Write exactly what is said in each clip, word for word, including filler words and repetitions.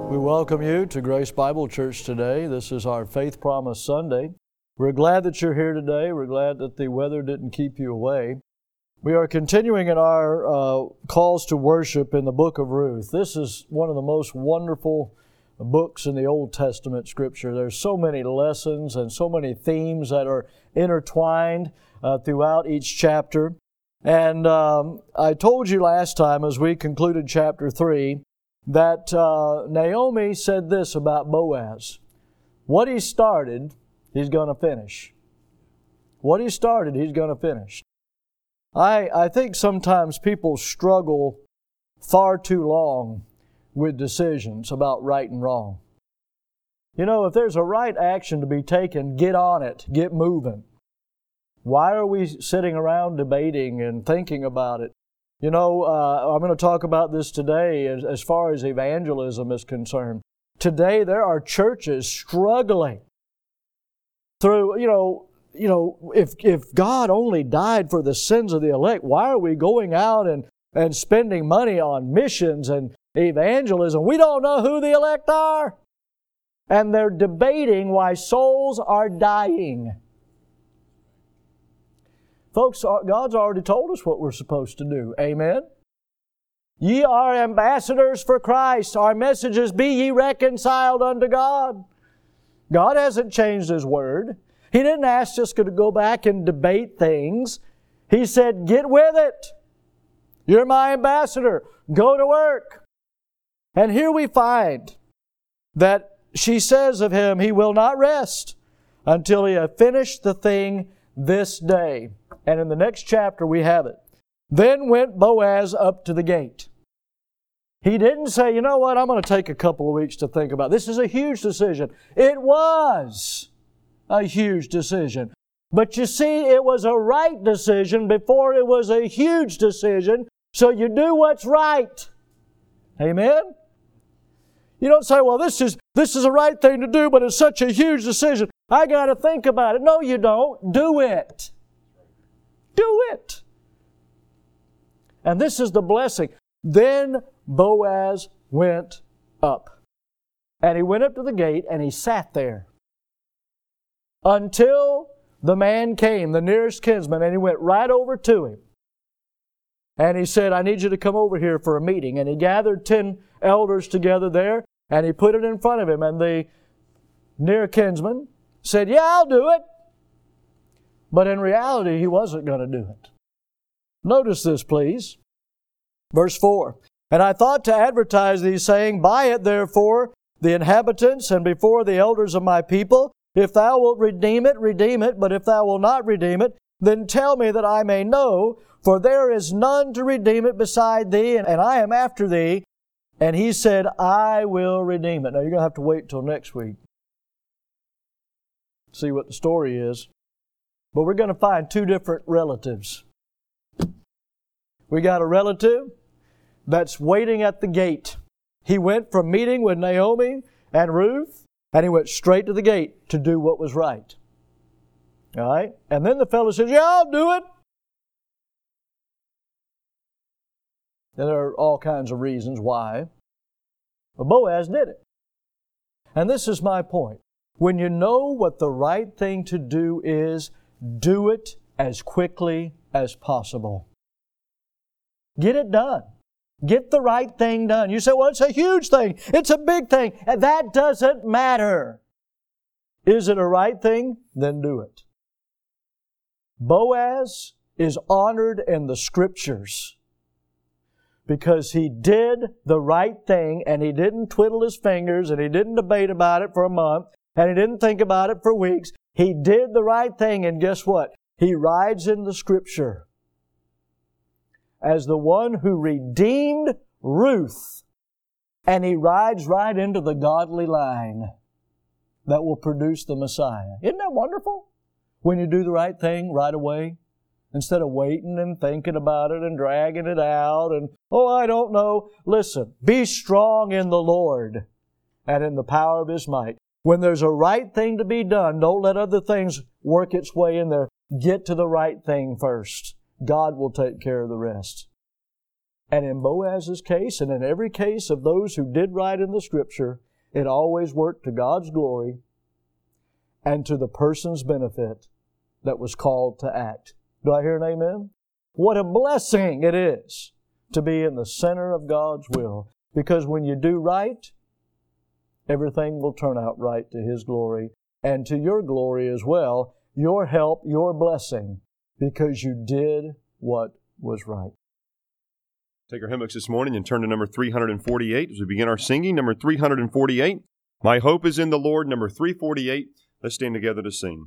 We welcome you to Grace Bible Church today. This is our Faith Promise Sunday. We're glad that you're here today. We're glad that the weather didn't keep you away. We are continuing in our uh, calls to worship in the book of Ruth. This is one of the most wonderful books in the Old Testament Scripture. There's so many lessons and so many themes that are intertwined uh, throughout each chapter. And um, I told you last time as we concluded chapter three that uh, Naomi said this about Boaz. What he started, he's going to finish. What he started, he's going to finish. I, I think sometimes people struggle far too long with decisions about right and wrong. You know, if there's a right action to be taken, get on it, get moving. Why are we sitting around debating and thinking about it? You know, uh, I'm going to talk about this today as, as far as evangelism is concerned. Today there are churches struggling through, you know, you know, if if God only died for the sins of the elect, why are we going out and, and spending money on missions and evangelism? We don't know who the elect are. And they're debating why souls are dying. Folks, God's already told us what we're supposed to do. Amen? Ye are ambassadors for Christ. Our message is, be ye reconciled unto God. God hasn't changed His Word. He didn't ask us to go back and debate things. He said, get with it. You're my ambassador. Go to work. And here we find that she says of him, he will not rest until he have finished the thing this day. And in the next chapter we have it. Then went Boaz up to the gate. He didn't say, you know what, I'm going to take a couple of weeks to think about it. This is a huge decision. It was a huge decision. But you see, it was a right decision before it was a huge decision. So you do what's right. Amen? You don't say, well, this is this is the right thing to do, but it's such a huge decision. I got to think about it. No, you don't. Do it. Do it. And this is the blessing. Then Boaz went up. And he went up to the gate and he sat there until the man came, the nearest kinsman, and he went right over to him. And he said, I need you to come over here for a meeting. And he gathered ten elders together there and he put it in front of him. And the near kinsman said, yeah, I'll do it. But in reality, he wasn't going to do it. Notice this, please. Verse four. And I thought to advertise thee, saying, buy it therefore the inhabitants and before the elders of my people. If thou wilt redeem it, redeem it. But if thou wilt not redeem it, then tell me that I may know. For there is none to redeem it beside thee, and I am after thee. And he said, I will redeem it. Now you're going to have to wait till next week. See what the story is. But we're going to find two different relatives. We got a relative that's waiting at the gate. He went from meeting with Naomi and Ruth, and he went straight to the gate to do what was right. All right? And then the fellow says, yeah, I'll do it. And there are all kinds of reasons why. But Boaz did it. And this is my point. When you know what the right thing to do is, do it as quickly as possible. Get it done. Get the right thing done. You say, well, it's a huge thing. It's a big thing. And that doesn't matter. Is it a right thing? Then do it. Boaz is honored in the Scriptures because he did the right thing and he didn't twiddle his fingers and he didn't debate about it for a month and he didn't think about it for weeks. He did the right thing, and guess what? He rides in the Scripture as the one who redeemed Ruth, and he rides right into the godly line that will produce the Messiah. Isn't that wonderful? When you do the right thing right away, instead of waiting and thinking about it and dragging it out and, oh, I don't know. Listen, be strong in the Lord and in the power of His might. When there's a right thing to be done, don't let other things work its way in there. Get to the right thing first. God will take care of the rest. And in Boaz's case, and in every case of those who did right in the Scripture, it always worked to God's glory and to the person's benefit that was called to act. Do I hear an amen? What a blessing it is to be in the center of God's will. Because when you do right, everything will turn out right to His glory and to your glory as well, your help, your blessing, because you did what was right. Take our hymn books this morning and turn to number three forty-eight as we begin our singing. Number three forty-eight, My Hope is in the Lord. Number three forty-eight, let's stand together to sing.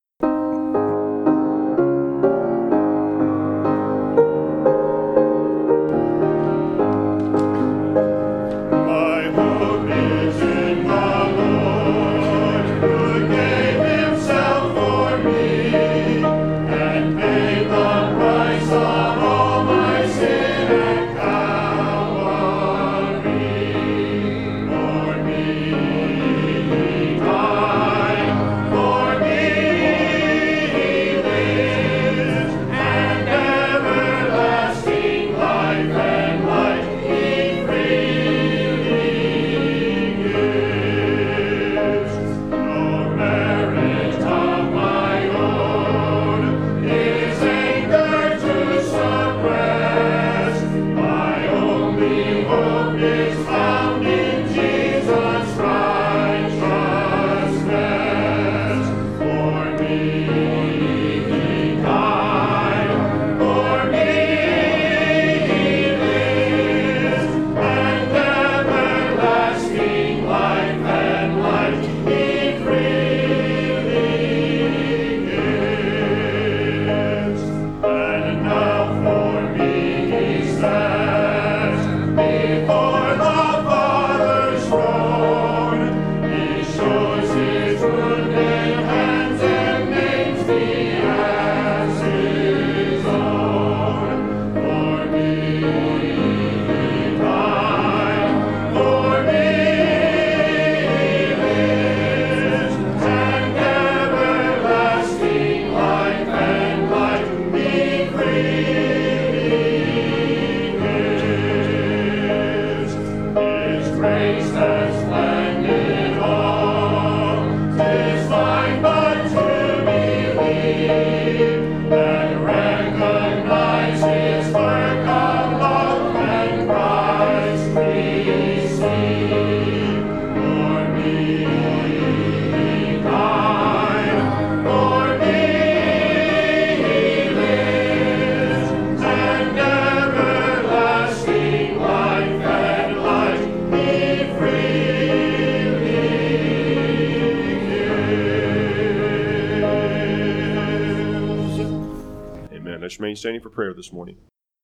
Standing for prayer this morning.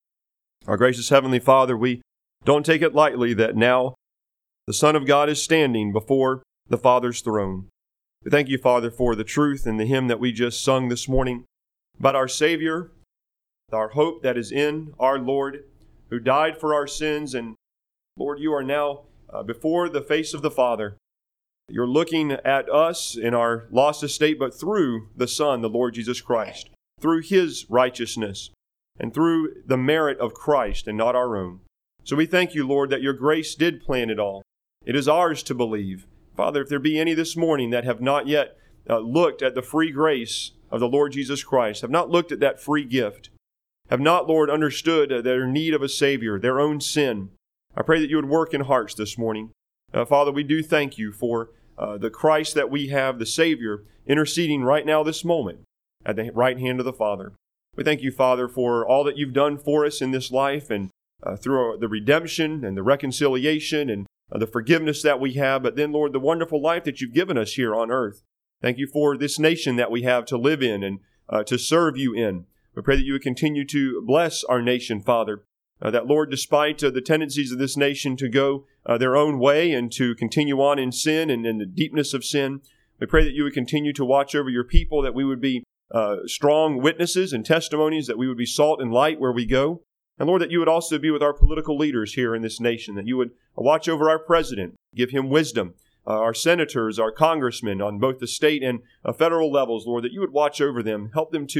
Our gracious Heavenly Father, we don't take it lightly that now the Son of God is standing before the Father's throne. We thank you, Father, for the truth in the hymn that we just sung this morning about our Savior, our hope that is in our Lord, who died for our sins. And Lord, you are now uh, before the face of the Father. You're looking at us in our lost estate, but through the Son, the Lord Jesus Christ, through His righteousness and through the merit of Christ and not our own. So we thank you, Lord, that your grace did plan it all. It is ours to believe. Father, if there be any this morning that have not yet uh, looked at the free grace of the Lord Jesus Christ, have not looked at that free gift, have not, Lord, understood uh, their need of a Savior, their own sin, I pray that you would work in hearts this morning. Uh, Father, we do thank you for uh, the Christ that we have, the Savior, interceding right now this moment at the right hand of the Father. We thank you, Father, for all that you've done for us in this life and uh, through the redemption and the reconciliation and uh, the forgiveness that we have, but then, Lord, the wonderful life that you've given us here on earth. Thank you for this nation that we have to live in and uh, to serve you in. We pray that you would continue to bless our nation, Father, uh, that, Lord, despite uh, the tendencies of this nation to go uh, their own way and to continue on in sin and in the deepness of sin, we pray that you would continue to watch over your people, that we would be Uh, strong witnesses and testimonies, that we would be salt and light where we go. And Lord, that you would also be with our political leaders here in this nation, that you would watch over our president, give him wisdom, uh, our senators, our congressmen on both the state and uh, federal levels, Lord, that you would watch over them, help them to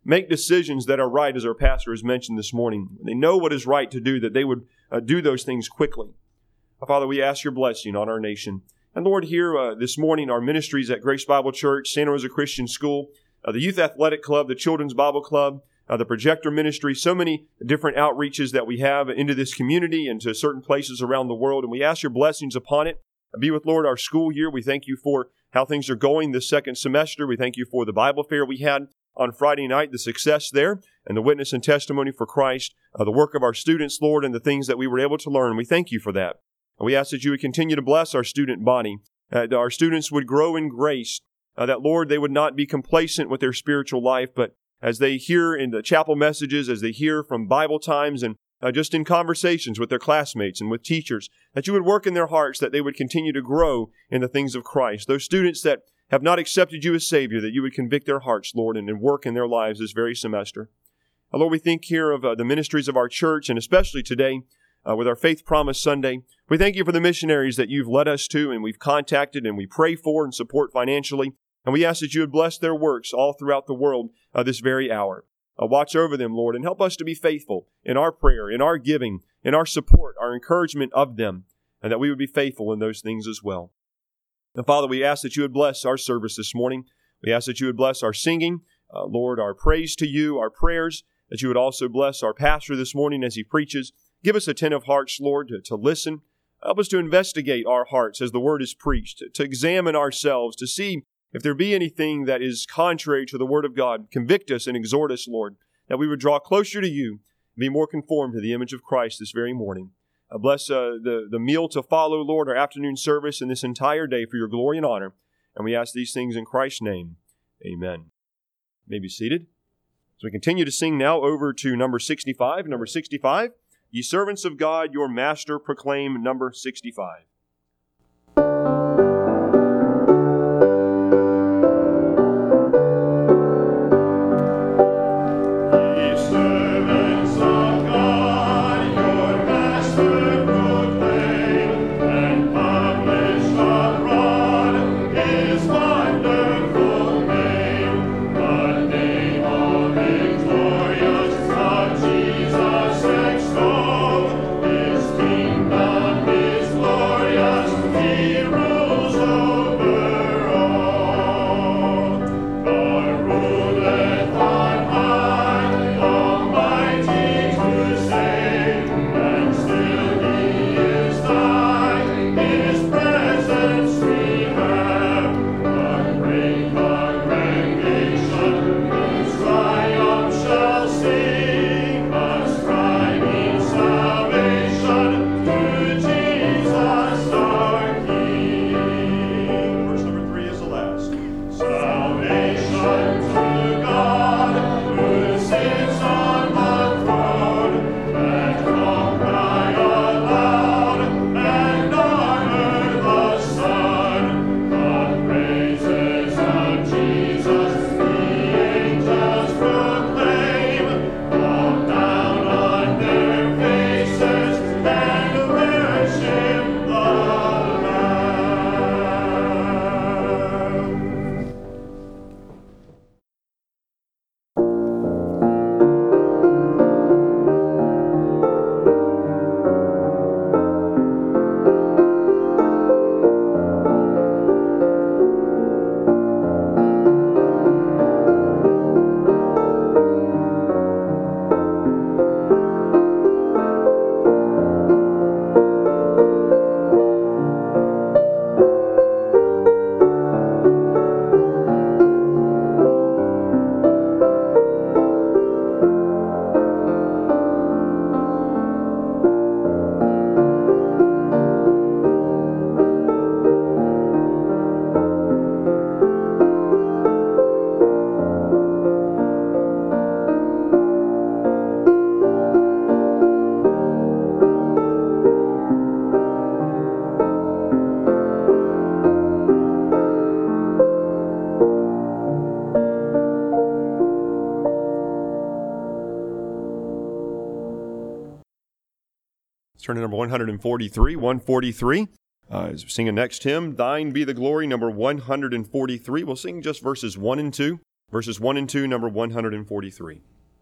make decisions that are right, as our pastor has mentioned this morning. When they know what is right to do, that they would uh, do those things quickly. Uh, Father, we ask your blessing on our nation. And Lord, here uh, this morning, our ministries at Grace Bible Church, Santa Rosa Christian School, uh, the Youth Athletic Club, the Children's Bible Club, uh, the Projector Ministry, so many different outreaches that we have into this community and to certain places around the world. And we ask your blessings upon it. Be with, Lord, our school year. We thank you for how things are going this second semester. We thank you for the Bible fair we had on Friday night, the success there, and the witness and testimony for Christ, uh, the work of our students, Lord, and the things that we were able to learn. We thank you for that. And we ask that you would continue to bless our student body, uh, that our students would grow in grace, uh, that, Lord, they would not be complacent with their spiritual life, but as they hear in the chapel messages, as they hear from Bible times and uh, just in conversations with their classmates and with teachers, that you would work in their hearts, that they would continue to grow in the things of Christ. Those students that have not accepted you as Savior, that you would convict their hearts, Lord, and, and work in their lives this very semester. Uh, Lord, we think here of uh, the ministries of our church, and especially today uh, with our Faith Promise Sunday. We thank you for the missionaries that you've led us to and we've contacted and we pray for and support financially. And we ask that you would bless their works all throughout the world uh, this very hour. Uh, watch over them, Lord, and help us to be faithful in our prayer, in our giving, in our support, our encouragement of them, and that we would be faithful in those things as well. And Father, we ask that you would bless our service this morning. We ask that you would bless our singing, uh, Lord, our praise to you, our prayers, that you would also bless our pastor this morning as he preaches. Give us attentive hearts, Lord, to, to listen. Help us to investigate our hearts as the word is preached, to, to examine ourselves, to see if there be anything that is contrary to the word of God. Convict us and exhort us, Lord, that we would draw closer to you and be more conformed to the image of Christ this very morning. Uh, bless uh, the, the meal to follow, Lord, our afternoon service and this entire day for your glory and honor. And we ask these things in Christ's name. Amen. You may be seated. So we continue to sing now over to number sixty-five. Number sixty-five, Ye servants of God, your master proclaim, number sixty-five. Turn to number one forty-three, one forty-three. Uh, as we sing a next hymn, Thine Be the Glory, number one forty-three. We'll sing just verses one and two. verses one and two, number one hundred forty-three.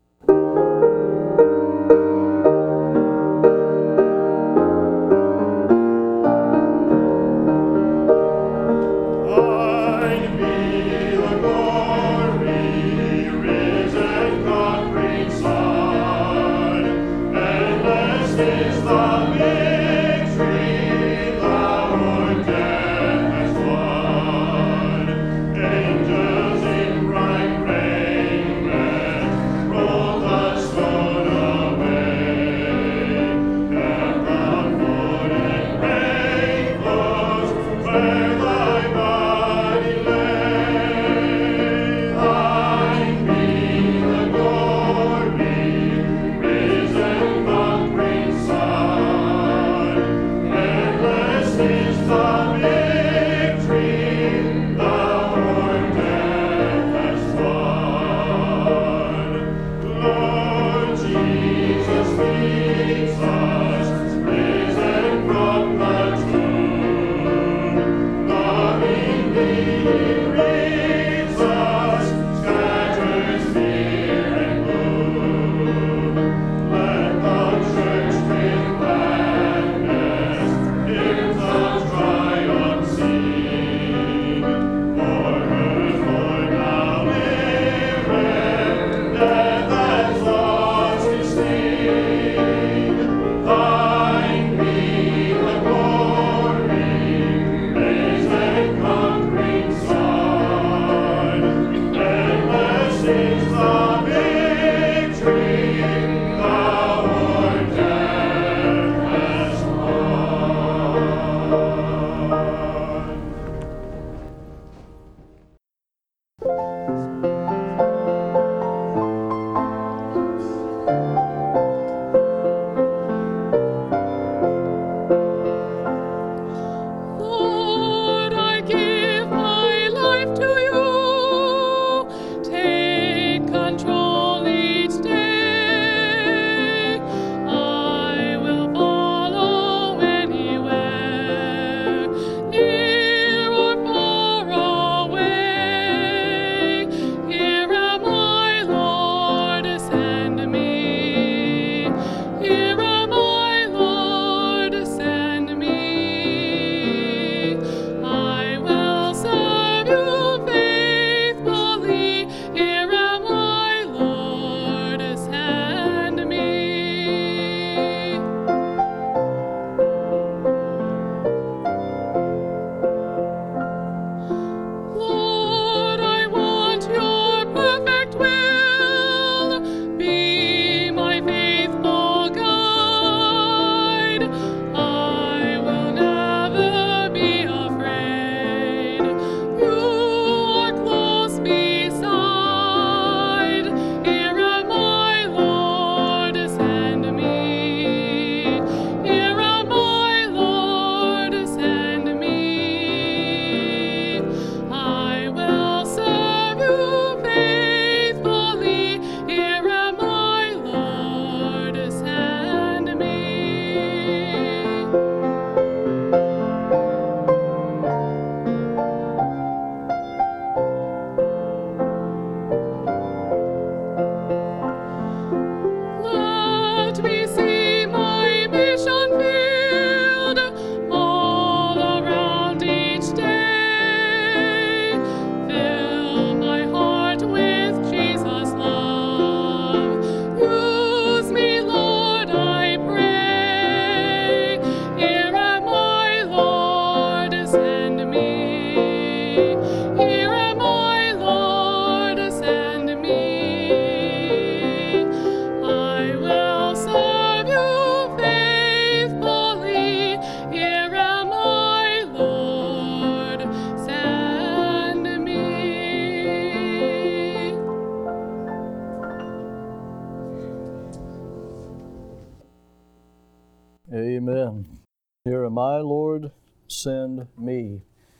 Amen. Here am I, Lord, send me.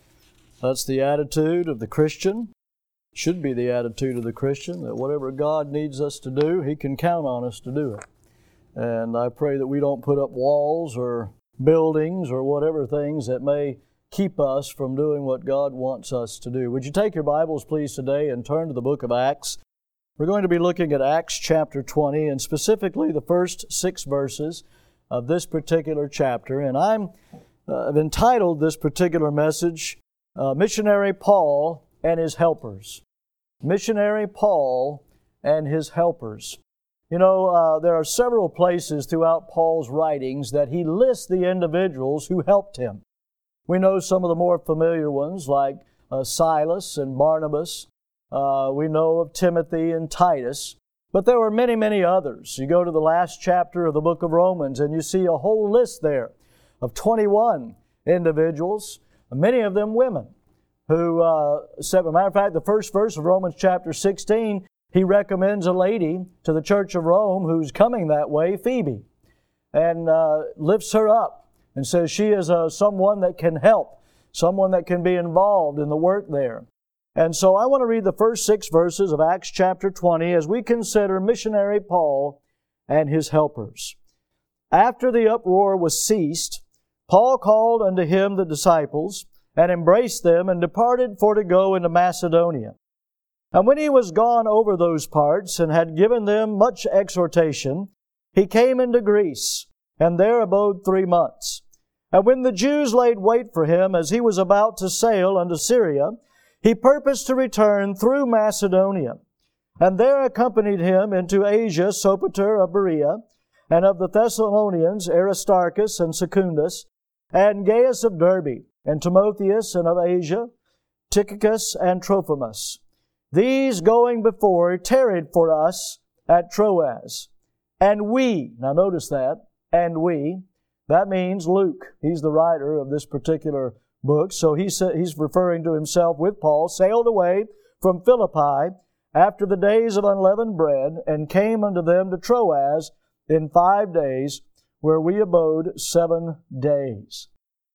That's the attitude of the Christian. Should be the attitude of the Christian, that whatever God needs us to do, He can count on us to do it. And I pray that we don't put up walls or buildings or whatever things that may keep us from doing what God wants us to do. Would you take your Bibles, please, today and turn to the book of Acts? We're going to be looking at Acts chapter twenty, and specifically the first six verses of this particular chapter. And I'm, uh, I've entitled this particular message, uh, Missionary Paul and His Helpers. Missionary Paul and His Helpers. You know, uh, there are several places throughout Paul's writings that he lists the individuals who helped him. We know some of the more familiar ones like uh, Silas and Barnabas. Uh, we know of Timothy and Titus. But there were many, many others. You go to the last chapter of the book of Romans and you see a whole list there of twenty-one individuals, many of them women, who, uh, as a matter of fact, the first verse of Romans chapter sixteen, he recommends a lady to the church of Rome who's coming that way, Phoebe, and uh, lifts her up and says she is uh, someone that can help, someone that can be involved in the work there. And so I want to read the first six verses of Acts chapter twenty as we consider missionary Paul and his helpers. After the uproar was ceased, Paul called unto him the disciples, and embraced them, and departed for to go into Macedonia. And when he was gone over those parts, and had given them much exhortation, he came into Greece, and there abode three months. And when the Jews laid wait for him, as he was about to sail unto Syria, he purposed to return through Macedonia. And there accompanied him into Asia Sopater of Berea, and of the Thessalonians Aristarchus and Secundus, and Gaius of Derbe, and Timotheus, and of Asia Tychicus and Trophimus. These going before tarried for us at Troas. And we, now notice that, and we, that means Luke. He's the writer of this particular book. So he sa- he's referring to himself with Paul, sailed away from Philippi after the days of unleavened bread, and came unto them to Troas in five days, where we abode seven days.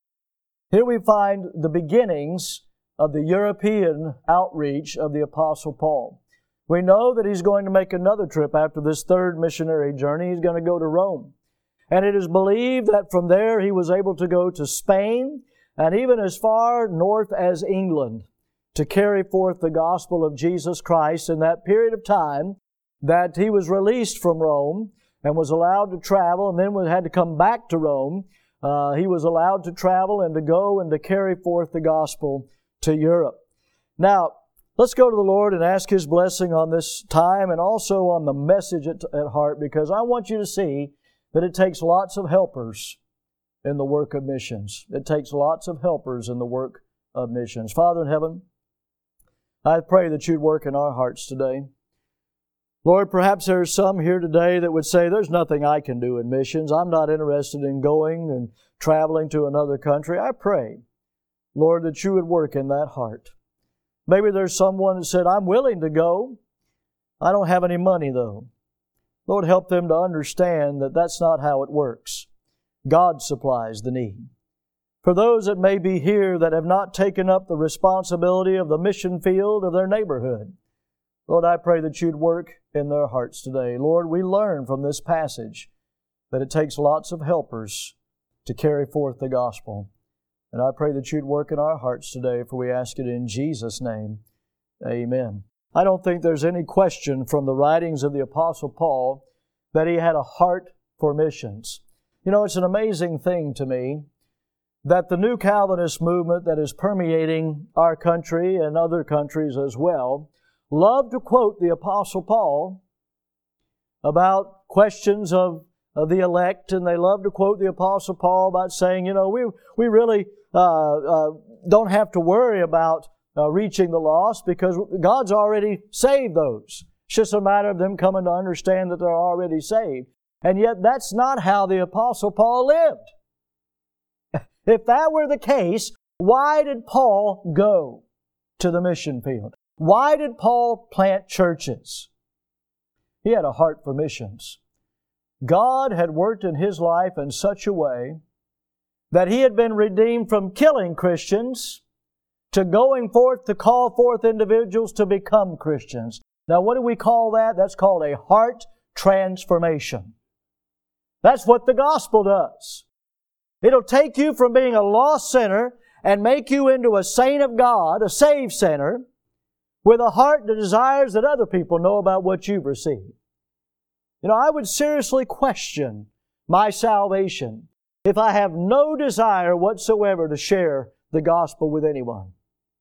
Here we find the beginnings of the European outreach of the Apostle Paul. We know that he's going to make another trip after this third missionary journey. He's going to go to Rome. And it is believed that from there he was able to go to Spain and even as far north as England to carry forth the gospel of Jesus Christ in that period of time that he was released from Rome and was allowed to travel, and then had to come back to Rome. Uh, he was allowed to travel and to go and to carry forth the gospel to Europe. Now, let's go to the Lord and ask His blessing on this time and also on the message at, at heart, because I want you to see that it takes lots of helpers in the work of missions. It takes lots of helpers in the work of missions. Father in heaven, I pray that You'd work in our hearts today. Lord, perhaps there are some here today that would say, there's nothing I can do in missions. I'm not interested in going and traveling to another country. I pray, Lord, that You would work in that heart. Maybe there's someone who said, I'm willing to go. I don't have any money, though. Lord, help them to understand that that's not how it works. God supplies the need. For those that may be here that have not taken up the responsibility of the mission field of their neighborhood, Lord, I pray that You'd work in their hearts today. Lord, we learn from this passage that it takes lots of helpers to carry forth the gospel. And I pray that You'd work in our hearts today, for we ask it in Jesus' name. Amen. I don't think there's any question from the writings of the Apostle Paul that he had a heart for missions. You know, it's an amazing thing to me that the new Calvinist movement that is permeating our country and other countries as well love to quote the Apostle Paul about questions of, of the elect, and they love to quote the Apostle Paul about saying, you know, we we really uh, uh, don't have to worry about uh, reaching the lost because God's already saved those. It's just a matter of them coming to understand that they're already saved. And yet that's not how the Apostle Paul lived. If that were the case, why did Paul go to the mission field? Why did Paul plant churches? He had a heart for missions. God had worked in his life in such a way that he had been redeemed from killing Christians to going forth to call forth individuals to become Christians. Now, what do we call that? That's called a heart transformation. That's what the gospel does. It'll take you from being a lost sinner and make you into a saint of God, a saved sinner, with a heart that desires that other people know about what you've received. You know, I would seriously question my salvation if I have no desire whatsoever to share the gospel with anyone.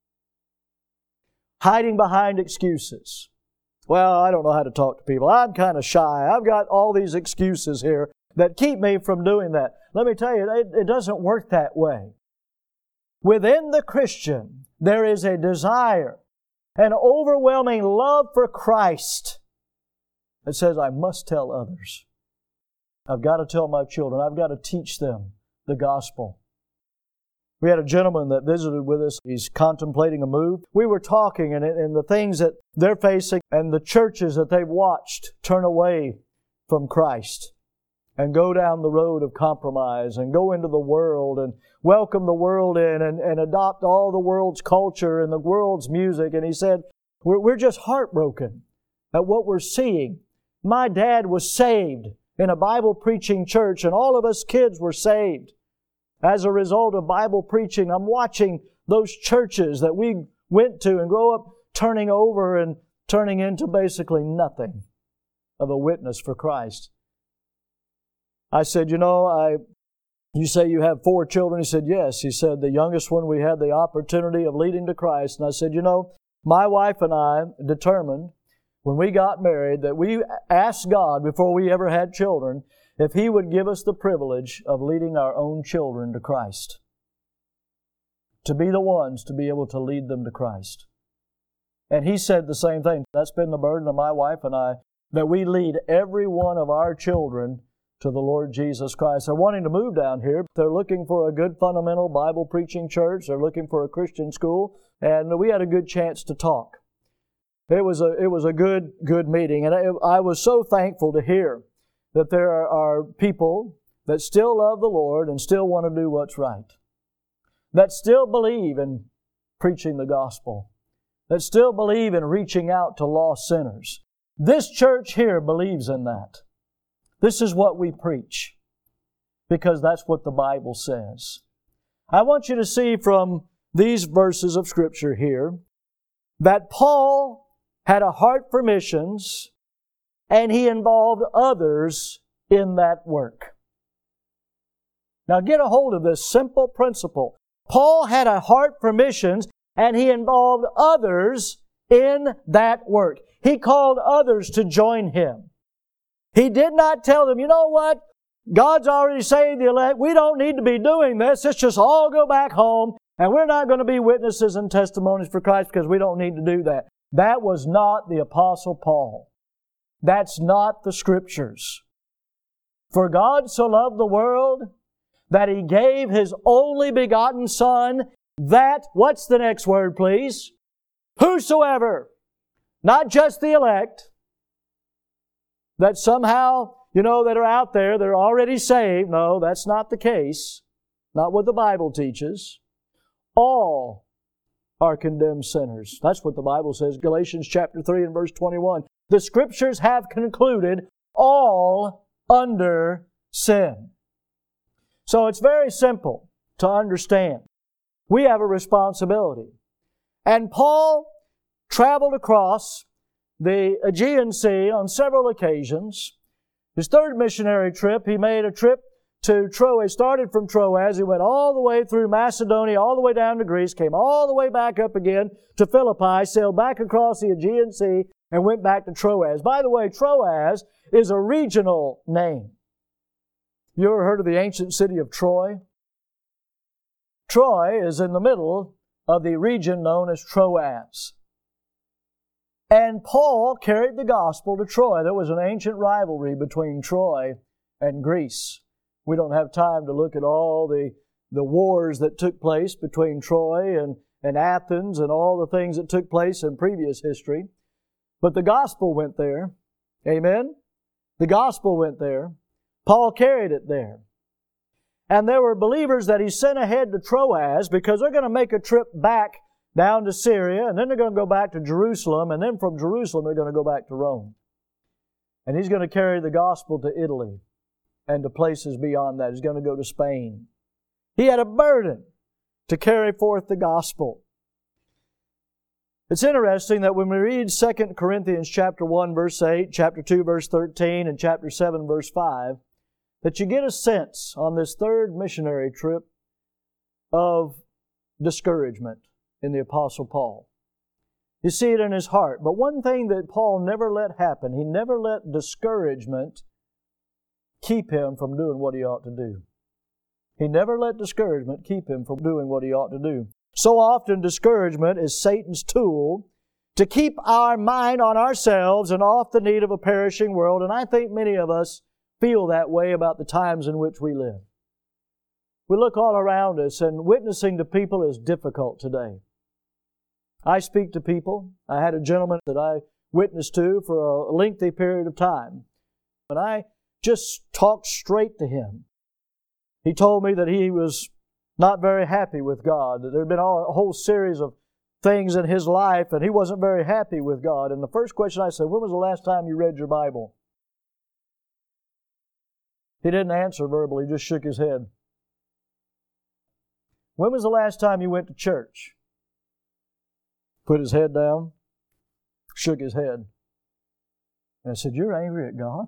Hiding behind excuses. Well, I don't know how to talk to people. I'm kind of shy. I've got all these excuses here that keep me from doing that. Let me tell you, it, it doesn't work that way. Within the Christian, there is a desire, an overwhelming love for Christ that says, I must tell others. I've got to tell my children. I've got to teach them the gospel. We had a gentleman that visited with us. He's contemplating a move. We were talking and, and the things that they're facing and the churches that they've watched turn away from Christ and go down the road of compromise and go into the world and welcome the world in and, and adopt all the world's culture and the world's music. And he said, we're, we're just heartbroken at what we're seeing. My dad was saved in a Bible preaching church and all of us kids were saved. As a result of Bible preaching, I'm watching those churches that we went to and grow up turning over and turning into basically nothing of a witness for Christ. I said, you know, I, you say you have four children? He said, yes. He said, the youngest one we had the opportunity of leading to Christ. And I said, you know, my wife and I determined when we got married that we asked God before we ever had children if He would give us the privilege of leading our own children to Christ. To be the ones to be able to lead them to Christ. And he said the same thing. That's been the burden of my wife and I, that we lead every one of our children to the Lord Jesus Christ. They're wanting to move down here. They're looking for a good fundamental Bible preaching church. They're looking for a Christian school. And we had a good chance to talk. It was a, it was a good, good meeting. And I, I was so thankful to hear that there are, are people that still love the Lord and still want to do what's right. That still believe in preaching the gospel. That still believe in reaching out to lost sinners. This church here believes in that. This is what we preach, because that's what the Bible says. I want you to see from these verses of Scripture here that Paul had a heart for missions and he involved others in that work. Now get a hold of this simple principle. Paul had a heart for missions and he involved others in that work. He called others to join him. He did not tell them, you know what? God's already saved the elect. We don't need to be doing this. Let's just all go back home and we're not going to be witnesses and testimonies for Christ because we don't need to do that. That was not the Apostle Paul. That's not the Scriptures. For God so loved the world that He gave His only begotten Son, that, what's the next word please? Whosoever, not just the elect, that somehow, you know, that are out there, they're already saved. No, that's not the case. Not what the Bible teaches. All are condemned sinners. That's what the Bible says. Galatians chapter three and verse twenty-one. The Scriptures have concluded all under sin. So it's very simple to understand. We have a responsibility. And Paul traveled across the Aegean Sea on several occasions. His third missionary trip, he made a trip to Troas, started from Troas. He went all the way through Macedonia, all the way down to Greece, came all the way back up again to Philippi, sailed back across the Aegean Sea, and went back to Troas. By the way, Troas is a regional name. You ever heard of the ancient city of Troy? Troy is in the middle of the region known as Troas. And Paul carried the gospel to Troy. There was an ancient rivalry between Troy and Greece. We don't have time to look at all the, the wars that took place between Troy and, and Athens and all the things that took place in previous history. But the gospel went there. Amen? The gospel went there. Paul carried it there. And there were believers that he sent ahead to Troas because they're going to make a trip back down to Syria, and then they're going to go back to Jerusalem, and then from Jerusalem they're going to go back to Rome. And he's going to carry the gospel to Italy and to places beyond that. He's going to go to Spain. He had a burden to carry forth the gospel. It's interesting that when we read Second Corinthians chapter one, verse eight, chapter two, verse thirteen, and chapter seven, verse five, that you get a sense on this third missionary trip of discouragement in the Apostle Paul. You see it in his heart. But one thing that Paul never let happen, he never let discouragement keep him from doing what he ought to do. He never let discouragement keep him from doing what he ought to do. So often discouragement is Satan's tool to keep our mind on ourselves and off the need of a perishing world. And I think many of us feel that way about the times in which we live. We look all around us, and witnessing to people is difficult today. I speak to people. I had a gentleman that I witnessed to for a lengthy period of time, and I just talked straight to him. He told me that he was not very happy with God, that there had been all, a whole series of things in his life, and he wasn't very happy with God. And the first question I said, when was the last time you read your Bible? He didn't answer verbally, he just shook his head. When was the last time you went to church? Put his head down, shook his head. And I said, you're angry at God?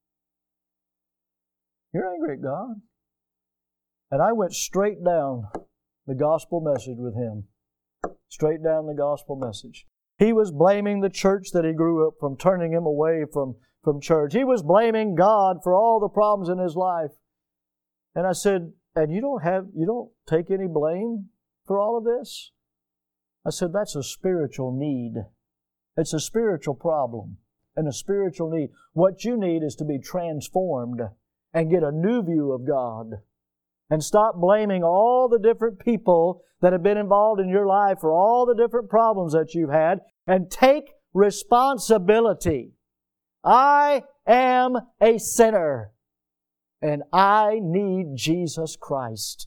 You're angry at God? And I went straight down the gospel message with him. Straight down the gospel message. He was blaming the church that he grew up from, turning him away from, from church. He was blaming God for all the problems in his life. And I said, and you don't have, you don't take any blame for all of this? I said, that's a spiritual need. It's a spiritual problem and a spiritual need. What you need is to be transformed and get a new view of God. And stop blaming all the different people that have been involved in your life for all the different problems that you've had, and take responsibility. I am a sinner, and I need Jesus Christ.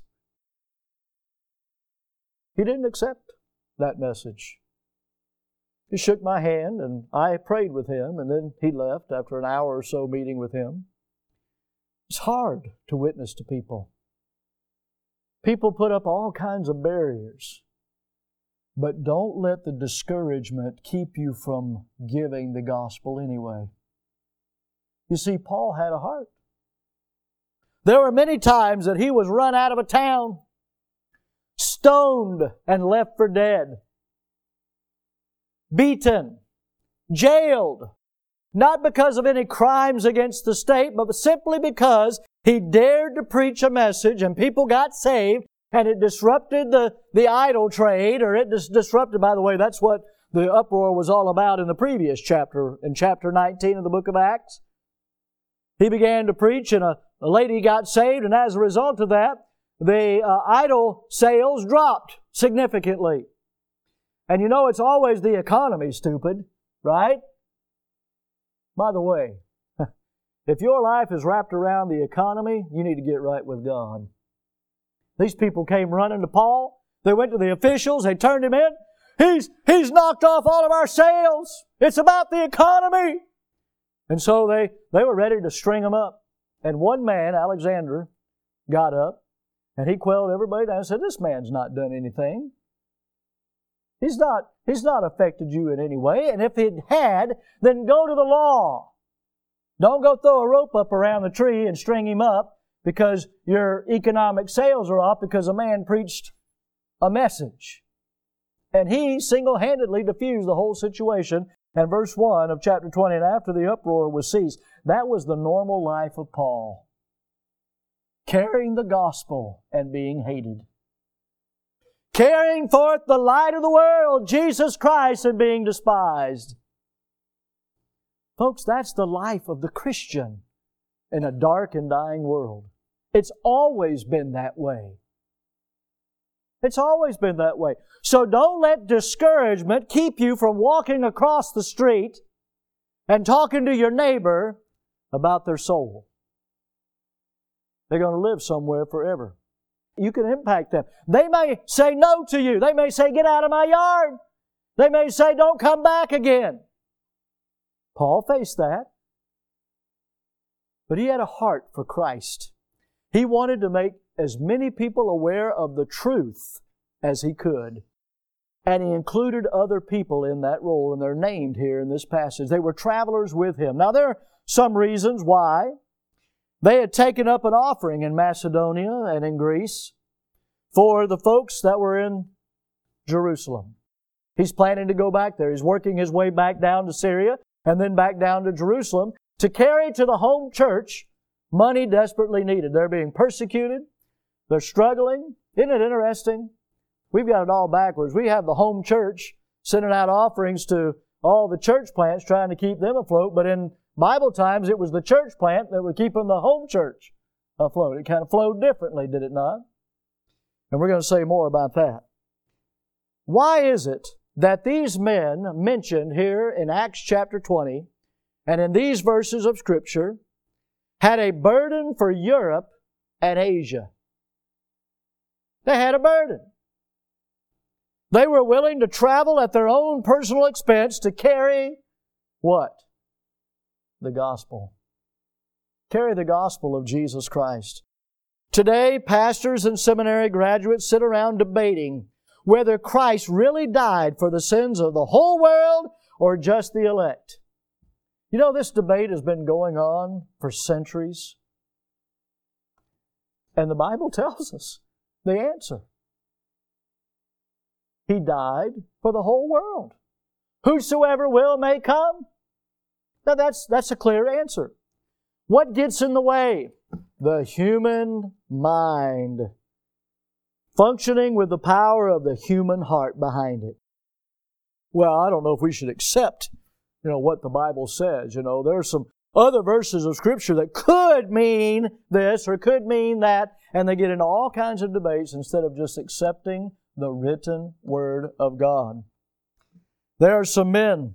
He didn't accept that message. He shook my hand, and I prayed with him, and then he left after an hour or so meeting with him. It's hard to witness to people. People put up all kinds of barriers. But don't let the discouragement keep you from giving the gospel anyway. You see, Paul had a heart. There were many times that he was run out of a town, stoned and left for dead, beaten, jailed, not because of any crimes against the state, but simply because he dared to preach a message and people got saved, and it disrupted the, the idol trade, or it dis- disrupted, by the way, that's what the uproar was all about in the previous chapter, in chapter nineteen of the book of Acts. He began to preach, and a, a lady got saved, and as a result of that, the uh, idol sales dropped significantly. And you know, it's always the economy, stupid, right? By the way, if your life is wrapped around the economy, you need to get right with God. These people came running to Paul. They went to the officials. They turned him in. He's, he's knocked off all of our sales. It's about the economy. And so they, they were ready to string him up. And one man, Alexander, got up and he quelled everybody down and said, this man's not done anything. He's not, he's not affected you in any way. And if he had, then go to the law. Don't go throw a rope up around the tree and string him up because your economic sales are off because a man preached a message. And he single-handedly diffused the whole situation. And verse one of chapter twenty, and after the uproar was ceased, that was the normal life of Paul. Carrying the gospel and being hated. Carrying forth the light of the world, Jesus Christ, and being despised. Folks, that's the life of the Christian in a dark and dying world. It's always been that way. It's always been that way. So don't let discouragement keep you from walking across the street and talking to your neighbor about their soul. They're going to live somewhere forever. You can impact them. They may say no to you. They may say, get out of my yard. They may say, don't come back again. Paul faced that. But he had a heart for Christ. He wanted to make as many people aware of the truth as He could. And He included other people in that role, and they're named here in this passage. They were travelers with Him. Now, there are some reasons why. They had taken up an offering in Macedonia and in Greece for the folks that were in Jerusalem. He's planning to go back there. He's working his way back down to Syria and then back down to Jerusalem to carry to the home church money desperately needed. They're being persecuted. They're struggling. Isn't it interesting? We've got it all backwards. We have the home church sending out offerings to all the church plants trying to keep them afloat, but in Bible times it was the church plant that was keeping the home church afloat. It kind of flowed differently, did it not? And we're going to say more about that. Why is it that these men mentioned here in Acts chapter twenty and in these verses of Scripture had a burden for Europe and Asia? They had a burden. They were willing to travel at their own personal expense to carry what? The gospel. Carry the gospel of Jesus Christ. Today, pastors and seminary graduates sit around debating whether Christ really died for the sins of the whole world or just the elect. You know, this debate has been going on for centuries. And the Bible tells us the answer. He died for the whole world. Whosoever will may come. Now that's, that's a clear answer. What gets in the way? The human mind. Functioning with the power of the human heart behind it. Well, I don't know if we should accept, you know, what the Bible says. You know, there are some other verses of Scripture that could mean this or could mean that, and they get into all kinds of debates instead of just accepting the written Word of God. There are some men,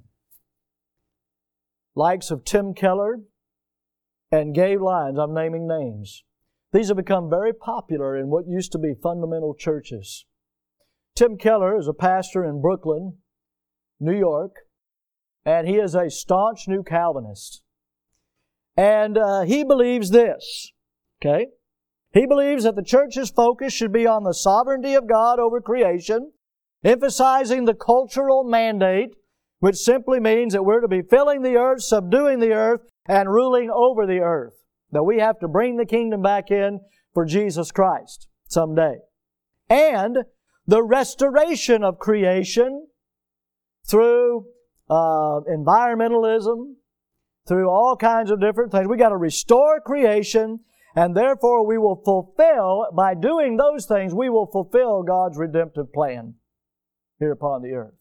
likes of Tim Keller and Gabe Lyons, I'm naming names. These have become very popular in what used to be fundamental churches. Tim Keller is a pastor in Brooklyn, New York, and he is a staunch New Calvinist. And uh, he believes this, okay? He believes that the church's focus should be on the sovereignty of God over creation, emphasizing the cultural mandate, which simply means that we're to be filling the earth, subduing the earth, and ruling over the earth. That we have to bring the kingdom back in for Jesus Christ someday. And the restoration of creation through uh, environmentalism, through all kinds of different things. We've got to restore creation, and therefore we will fulfill, by doing those things, we will fulfill God's redemptive plan here upon the earth.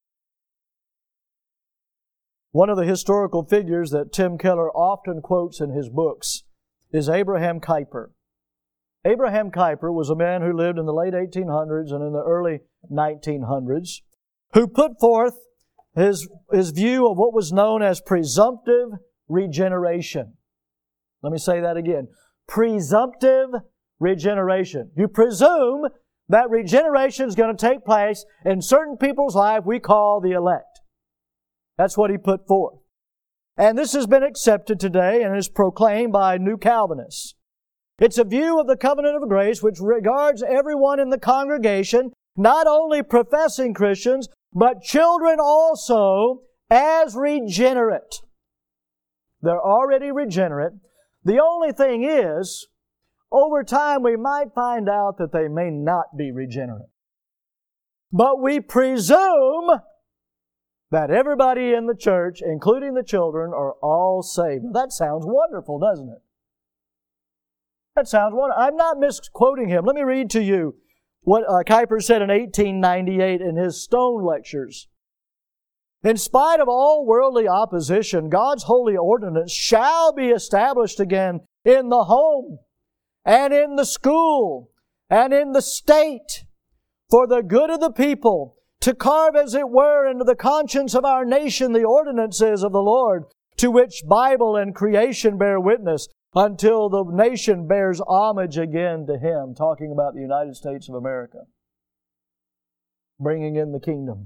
One of the historical figures that Tim Keller often quotes in his books is Abraham Kuyper. Abraham Kuyper was a man who lived in the late eighteen hundreds and in the early nineteen hundreds, who put forth his, his view of what was known as presumptive regeneration. Let me say that again. Presumptive regeneration. You presume that regeneration is going to take place in certain people's life we call the elect. That's what he put forth. And this has been accepted today and is proclaimed by New Calvinists. It's a view of the covenant of grace which regards everyone in the congregation, not only professing Christians, but children also, as regenerate. They're already regenerate. The only thing is, over time we might find out that they may not be regenerate. But we presume that everybody in the church, including the children, are all saved. That sounds wonderful, doesn't it? That sounds wonderful. I'm not misquoting him. Let me read to you what uh, Kuyper said in eighteen ninety-eight in his Stone Lectures. In spite of all worldly opposition, God's holy ordinance shall be established again in the home and in the school and in the state for the good of the people, to carve, as it were, into the conscience of our nation the ordinances of the Lord, to which Bible and creation bear witness, until the nation bears homage again to Him, talking about the United States of America, bringing in the kingdom.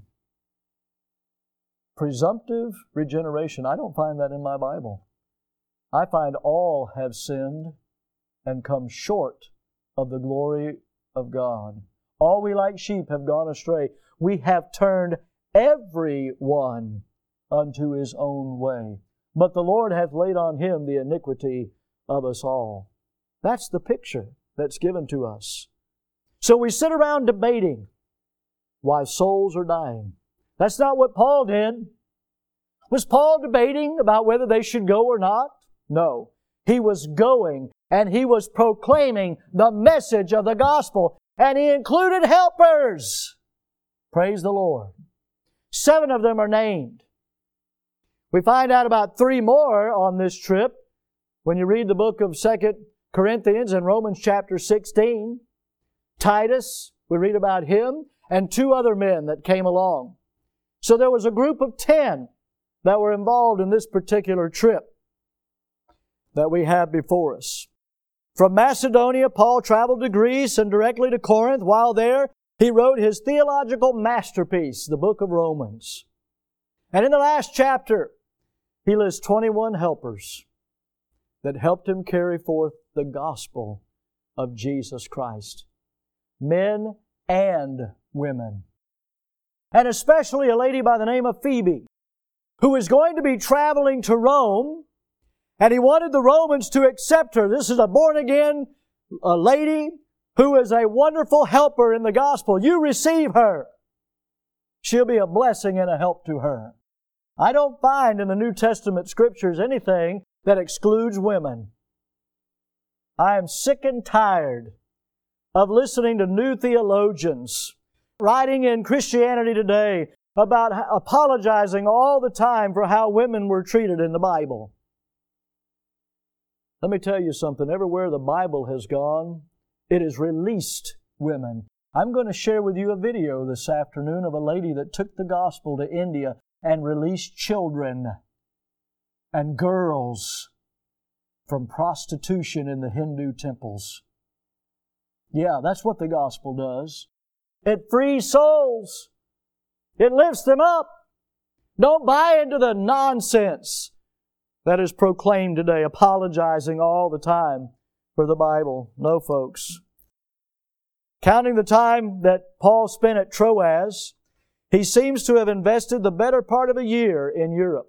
Presumptive regeneration, I don't find that in my Bible. I find all have sinned and come short of the glory of God. All we like sheep have gone astray. We have turned every one unto his own way. But the Lord hath laid on him the iniquity of us all. That's the picture that's given to us. So we sit around debating why souls are dying. That's not what Paul did. Was Paul debating about whether they should go or not? No. He was going and he was proclaiming the message of the gospel. And he included helpers. Praise the Lord. Seven of them are named. We find out about three more on this trip when you read the book of Second Corinthians and Romans chapter sixteen. Titus, we read about him, and two other men that came along. So there was a group of ten that were involved in this particular trip that we have before us. From Macedonia, Paul traveled to Greece and directly to Corinth. While there, he wrote his theological masterpiece, the book of Romans. And in the last chapter, he lists twenty-one helpers that helped him carry forth the gospel of Jesus Christ. Men and women. And especially a lady by the name of Phoebe, who is going to be traveling to Rome, and he wanted the Romans to accept her. This is a born-again a lady who is a wonderful helper in the gospel. You receive her. She'll be a blessing and a help to her. I don't find in the New Testament Scriptures anything that excludes women. I am sick and tired of listening to new theologians writing in Christianity Today about apologizing all the time for how women were treated in the Bible. Let me tell you something. Everywhere the Bible has gone, it has released women. I'm going to share with you a video this afternoon of a lady that took the gospel to India and released children and girls from prostitution in the Hindu temples. Yeah, that's what the gospel does. It frees souls. It lifts them up. Don't buy into the nonsense that is proclaimed today, apologizing all the time for the Bible. No, folks. Counting the time that Paul spent at Troas, he seems to have invested the better part of a year in Europe.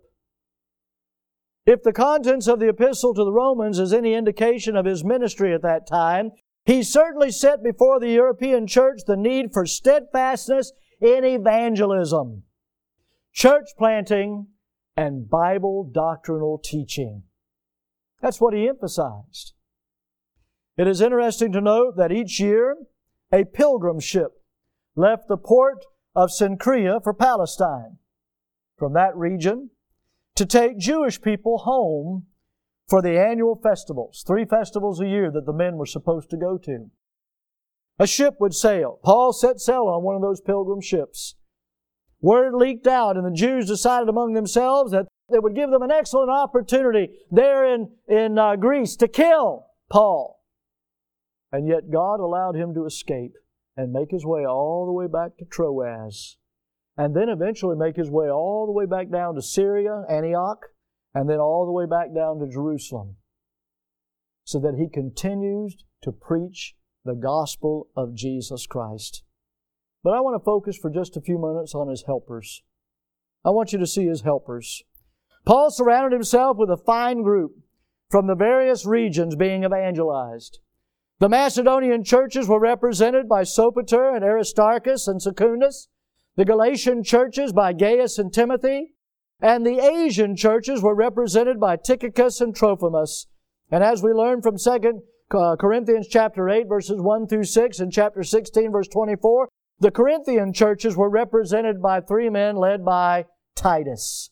If the contents of the epistle to the Romans is any indication of his ministry at that time, he certainly set before the European church the need for steadfastness in evangelism, church planting, and Bible doctrinal teaching. That's what he emphasized. It is interesting to note that each year a pilgrim ship left the port of Cenchrea for Palestine from that region to take Jewish people home for the annual festivals, three festivals a year that the men were supposed to go to. A ship would sail. Paul set sail on one of those pilgrim ships. Word leaked out, and the Jews decided among themselves that it would give them an excellent opportunity there in, in uh, Greece to kill Paul. And yet God allowed him to escape and make his way all the way back to Troas, and then eventually make his way all the way back down to Syria, Antioch, and then all the way back down to Jerusalem, so that he continues to preach the gospel of Jesus Christ. But I want to focus for just a few minutes on his helpers. I want you to see his helpers. Paul surrounded himself with a fine group from the various regions being evangelized. The Macedonian churches were represented by Sopater and Aristarchus and Secundus, the Galatian churches by Gaius and Timothy, and the Asian churches were represented by Tychicus and Trophimus. And as we learn from Second Corinthians chapter eight, verses one through six, and chapter sixteen, verse twenty-four, the Corinthian churches were represented by three men led by Titus.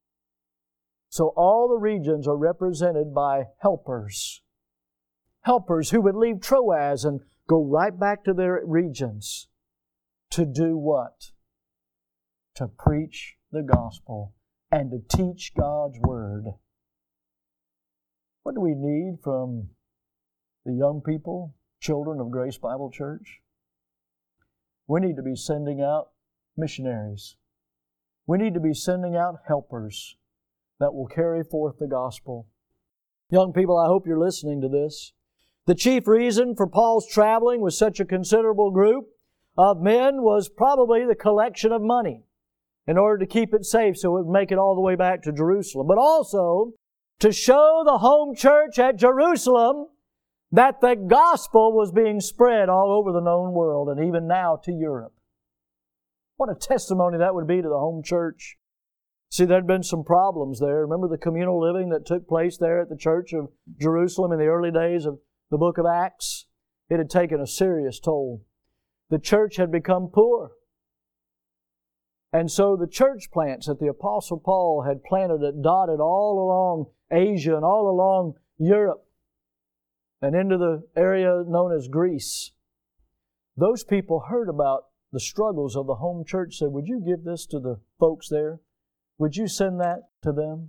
So all the regions are represented by helpers. Helpers who would leave Troas and go right back to their regions. To do what? To preach the gospel and to teach God's Word. What do we need from the young people, children of Grace Bible Church? We need to be sending out missionaries. We need to be sending out helpers that will carry forth the gospel. Young people, I hope you're listening to this. The chief reason for Paul's traveling with such a considerable group of men was probably the collection of money in order to keep it safe so it would make it all the way back to Jerusalem. But also to show the home church at Jerusalem that the gospel was being spread all over the known world and even now to Europe. What a testimony that would be to the home church. See, there had been some problems there. Remember the communal living that took place there at the church of Jerusalem in the early days of the book of Acts? It had taken a serious toll. The church had become poor. And so the church plants that the Apostle Paul had planted it dotted all along Asia and all along Europe and into the area known as Greece. Those people heard about the struggles of the home church, said, would you give this to the folks there? Would you send that to them?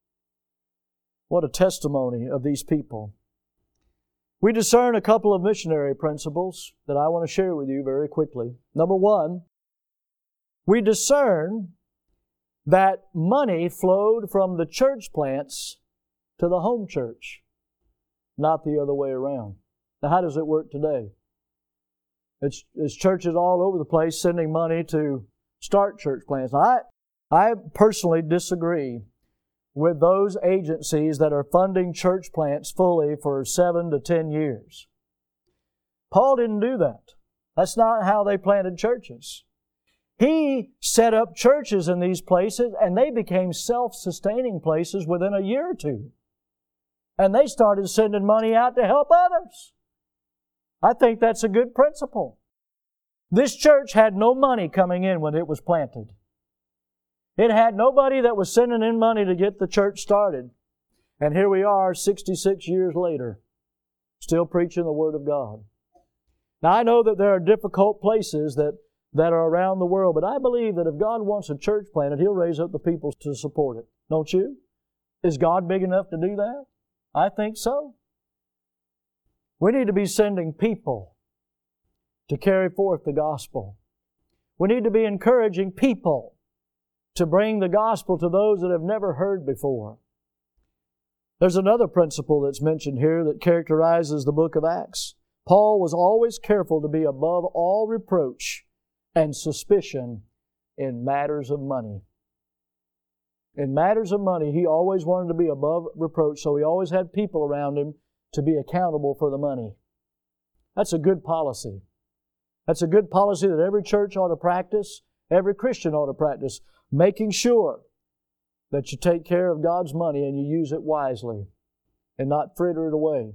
What a testimony of these people. We discern a couple of missionary principles that I want to share with you very quickly. Number one, we discern that money flowed from the church plants to the home church, not the other way around. Now, how does it work today? It's, it's churches all over the place sending money to start church plants. Now, I, I personally disagree with those agencies that are funding church plants fully for seven to ten years. Paul didn't do that. That's not how they planted churches. He set up churches in these places and they became self-sustaining places within a year or two. And they started sending money out to help others. I think that's a good principle. This church had no money coming in when it was planted. It had nobody that was sending in money to get the church started. And here we are sixty-six years later, still preaching the Word of God. Now I know that there are difficult places that, that are around the world, but I believe that if God wants a church planted, He'll raise up the people to support it. Don't you? Is God big enough to do that? I think so. We need to be sending people to carry forth the gospel. We need to be encouraging people to bring the gospel to those that have never heard before. There's another principle that's mentioned here that characterizes the book of Acts. Paul was always careful to be above all reproach and suspicion in matters of money. In matters of money, he always wanted to be above reproach, so he always had people around him to be accountable for the money. That's a good policy. That's a good policy that every church ought to practice, every Christian ought to practice, making sure that you take care of God's money and you use it wisely and not fritter it away.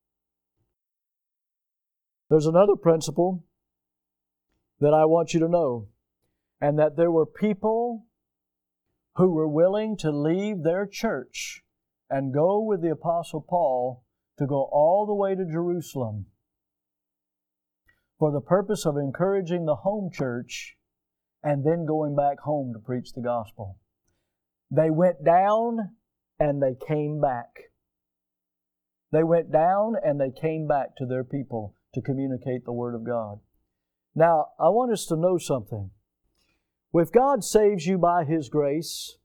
There's another principle that I want you to know, and that there were people who were willing to leave their church and go with the Apostle Paul to go all the way to Jerusalem for the purpose of encouraging the home church and then going back home to preach the gospel. They went down and they came back. They went down and they came back to their people to communicate the Word of God. Now, I want us to know something. If God saves you by His grace,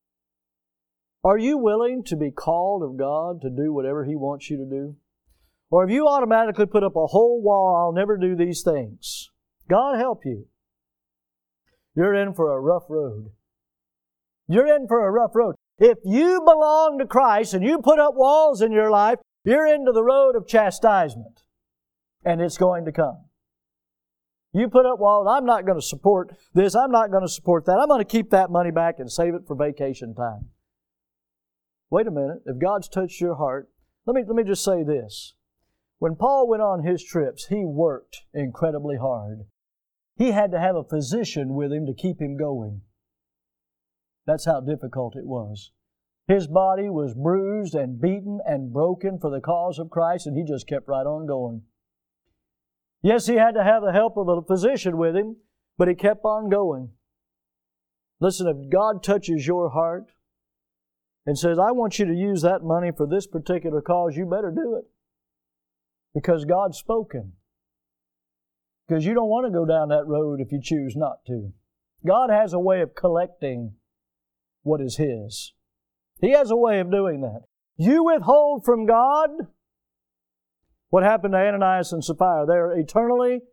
are you willing to be called of God to do whatever He wants you to do? Or have you automatically put up a whole wall, I'll never do these things? God help you. You're in for a rough road. You're in for a rough road. If you belong to Christ and you put up walls in your life, you're into the road of chastisement. And it's going to come. You put up walls, I'm not going to support this, I'm not going to support that, I'm going to keep that money back and save it for vacation time. Wait a minute, if God's touched your heart, let me, let me just say this. When Paul went on his trips, he worked incredibly hard. He had to have a physician with him to keep him going. That's how difficult it was. His body was bruised and beaten and broken for the cause of Christ, and he just kept right on going. Yes, he had to have the help of a physician with him, but he kept on going. Listen, if God touches your heart and says, I want you to use that money for this particular cause, you better do it. Because God's spoken. Because you don't want to go down that road if you choose not to. God has a way of collecting what is His. He has a way of doing that. You withhold from God. What happened to Ananias and Sapphira? They're eternally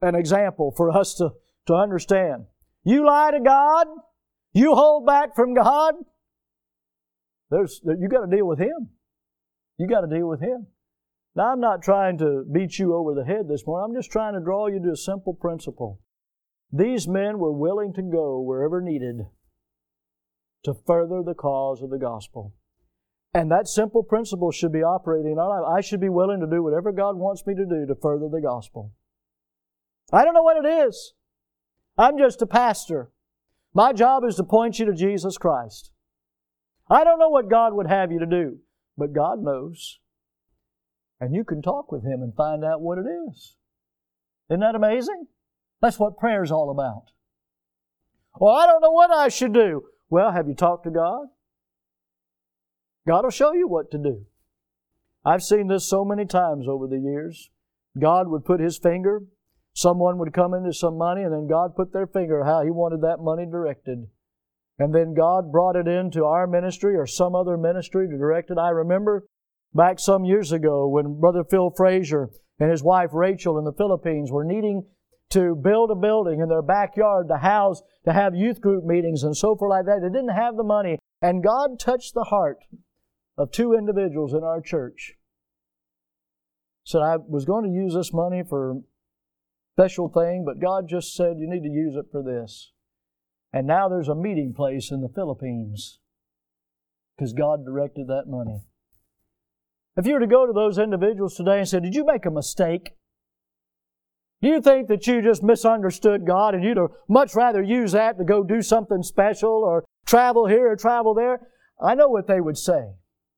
an example for us to, to understand. You lie to God, you hold back from God, there's you got to deal with Him. You got to deal with Him. Now, I'm not trying to beat you over the head this morning. I'm just trying to draw you to a simple principle. These men were willing to go wherever needed to further the cause of the gospel. And that simple principle should be operating in our life. I should be willing to do whatever God wants me to do to further the gospel. I don't know what it is. I'm just a pastor. My job is to point you to Jesus Christ. I don't know what God would have you to do, but God knows. And you can talk with Him and find out what it is. Isn't that amazing? That's what prayer is all about. Well, I don't know what I should do. Well, have you talked to God? God will show you what to do. I've seen this so many times over the years. God would put His finger, someone would come into some money, and then God put their finger how He wanted that money directed. And then God brought it into our ministry or some other ministry to direct it. I remember back some years ago when Brother Phil Frazier and his wife Rachel in the Philippines were needing to build a building in their backyard to house, to have youth group meetings and so forth like that. They didn't have the money. And God touched the heart of two individuals in our church. Said, I was going to use this money for a special thing, but God just said you need to use it for this. And now there's a meeting place in the Philippines because God directed that money. If you were to go to those individuals today and say, did you make a mistake? Do you think that you just misunderstood God and you'd much rather use that to go do something special or travel here or travel there? I know what they would say.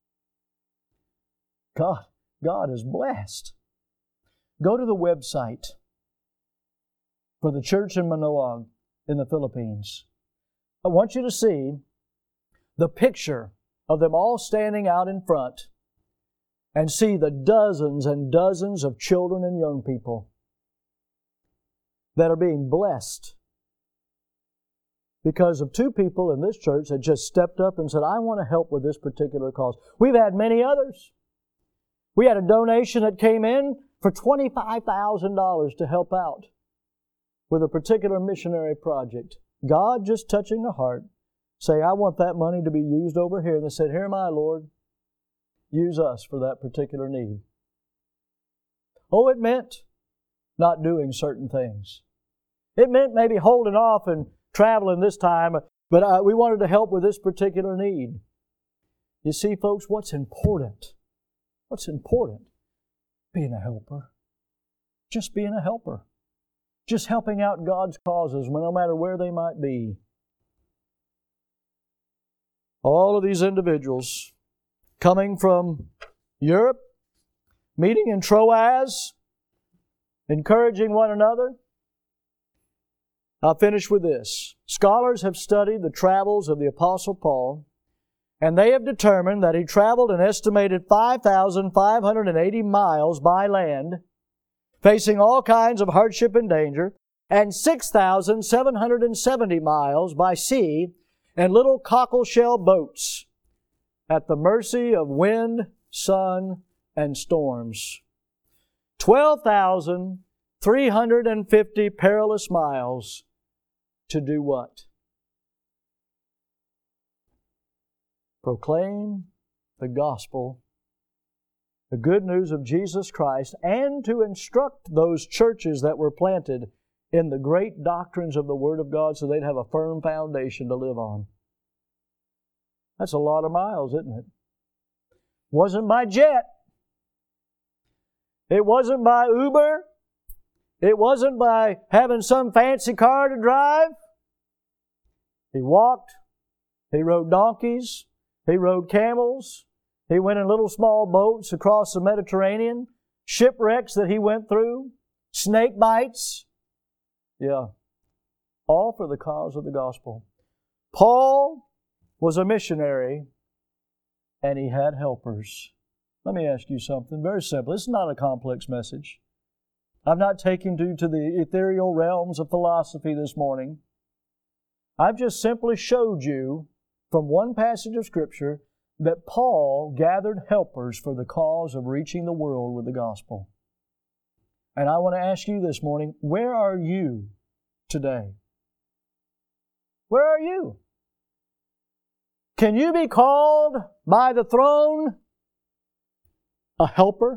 God, God is blessed. Go to the website for the church in Manoa in the Philippines. I want you to see the picture of them all standing out in front and see the dozens and dozens of children and young people that are being blessed because of two people in this church that just stepped up and said, I want to help with this particular cause. We've had many others. We had a donation that came in for twenty-five thousand dollars to help out with a particular missionary project. God just touching the heart, saying, I want that money to be used over here. And they said, here am I, Lord. Use us for that particular need. Oh, it meant not doing certain things. It meant maybe holding off and traveling this time, but uh, we wanted to help with this particular need. You see, folks, what's important? What's important? Being a helper. Just being a helper. Just helping out God's causes, no matter where they might be. All of these individuals coming from Europe, meeting in Troas, encouraging one another. I'll finish with this. Scholars have studied the travels of the Apostle Paul, and they have determined that he traveled an estimated five thousand five hundred eighty miles by land, facing all kinds of hardship and danger, and six thousand seven hundred seventy miles by sea in little cockle-shell boats at the mercy of wind, sun, and storms. twelve thousand three hundred fifty perilous miles to do what? Proclaim the gospel, the good news of Jesus Christ, and to instruct those churches that were planted in the great doctrines of the Word of God so they'd have a firm foundation to live on. That's a lot of miles, isn't it? Wasn't by jet. It wasn't by Uber. It wasn't by having some fancy car to drive. He walked. He rode donkeys. He rode camels. He went in little small boats across the Mediterranean. Shipwrecks that he went through. Snake bites. Yeah. All for the cause of the gospel. Paul was a missionary, and he had helpers. Let me ask you something very simple. This is not a complex message. I've not taken you to the ethereal realms of philosophy this morning. I've just simply showed you from one passage of Scripture that Paul gathered helpers for the cause of reaching the world with the gospel. And I want to ask you this morning, where are you today? Where are you? Can you be called by the throne a helper?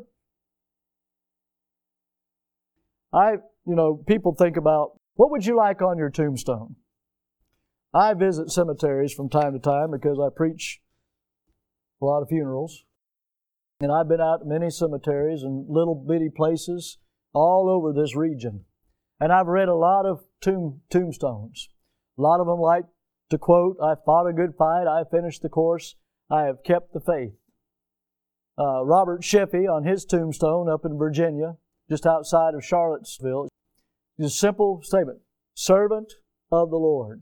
I, you know, people think about, what would you like on your tombstone? I visit cemeteries from time to time because I preach a lot of funerals. And I've been out to many cemeteries and little bitty places all over this region. And I've read a lot of tomb, tombstones. A lot of them like to quote, I fought a good fight, I finished the course, I have kept the faith. Uh, Robert Sheffey on his tombstone up in Virginia, just outside of Charlottesville, is a simple statement, servant of the Lord.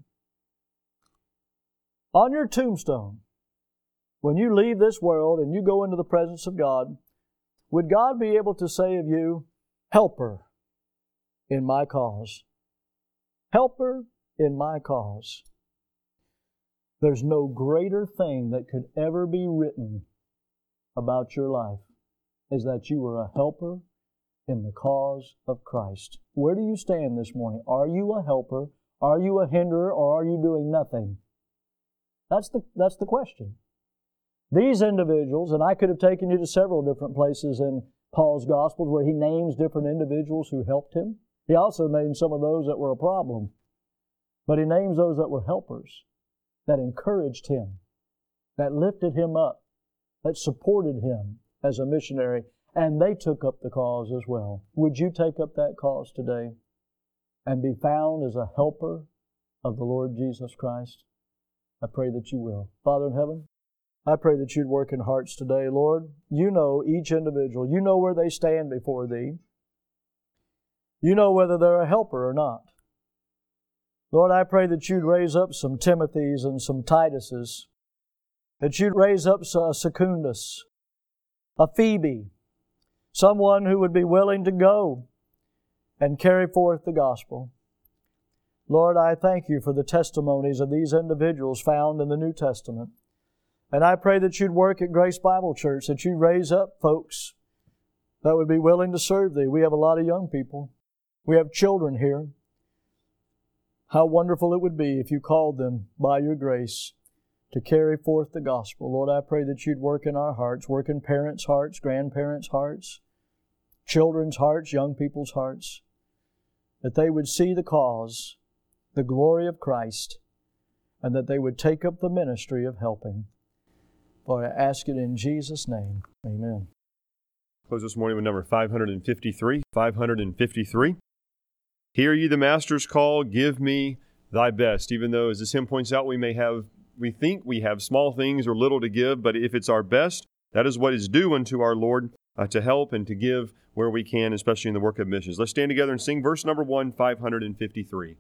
On your tombstone, when you leave this world and you go into the presence of God, would God be able to say of you, helper in my cause? Helper in my cause. There's no greater thing that could ever be written about your life is that you were a helper in the cause of Christ. Where do you stand this morning? Are you a helper? Are you a hinderer? Or are you doing nothing? That's the, that's the question. These individuals, and I could have taken you to several different places in Paul's Gospels where he names different individuals who helped him. He also named some of those that were a problem. But he names those that were helpers, that encouraged him, that lifted him up, that supported him as a missionary, and they took up the cause as well. Would you take up that cause today and be found as a helper of the Lord Jesus Christ? I pray that you will. Father in heaven, I pray that you'd work in hearts today, Lord. You know each individual. You know where they stand before Thee. You know whether they're a helper or not. Lord, I pray that you'd raise up some Timothys and some Tituses, that you'd raise up a Secundus, a Phoebe, someone who would be willing to go and carry forth the gospel. Lord, I thank you for the testimonies of these individuals found in the New Testament. And I pray that you'd work at Grace Bible Church, that you'd raise up folks that would be willing to serve Thee. We have a lot of young people. We have children here. How wonderful it would be if you called them by your grace to carry forth the gospel. Lord, I pray that you'd work in our hearts, work in parents' hearts, grandparents' hearts, children's hearts, young people's hearts, that they would see the cause, the glory of Christ, and that they would take up the ministry of helping. For I ask it in Jesus' name. Amen. Close this morning with number five hundred fifty-three. five hundred fifty-three. Hear ye the Master's call, give me thy best. Even though, as this hymn points out, we may have, we think we have small things or little to give, but if it's our best, that is what is due unto our Lord, uh, to help and to give where we can, especially in the work of missions. Let's stand together and sing verse number one, five hundred fifty-three.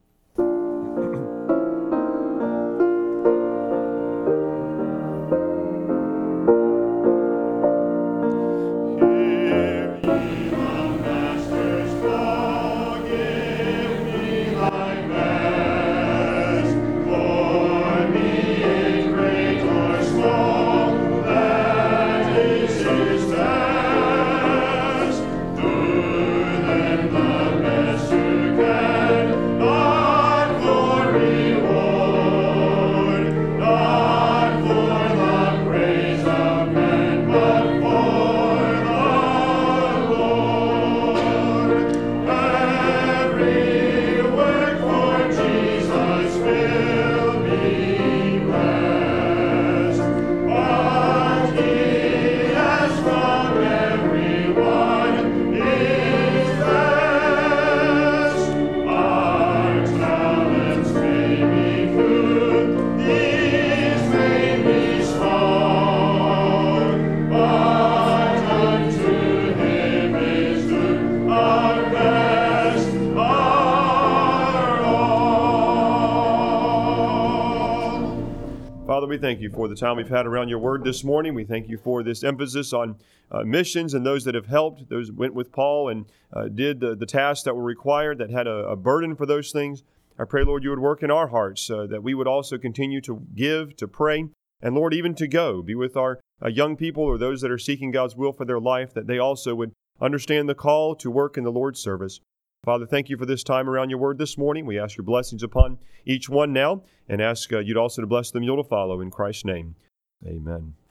Father, we thank you for the time we've had around your word this morning. We thank you for this emphasis on uh, missions and those that have helped, those who went with Paul and uh, did the, the tasks that were required, that had a, a burden for those things. I pray, Lord, you would work in our hearts, uh, that we would also continue to give, to pray, and Lord, even to go, be with our uh, young people or those that are seeking God's will for their life, that they also would understand the call to work in the Lord's service. Father, thank you for this time around your word this morning. We ask your blessings upon each one now and ask uh, you also to bless the mule to follow in Christ's name. Amen.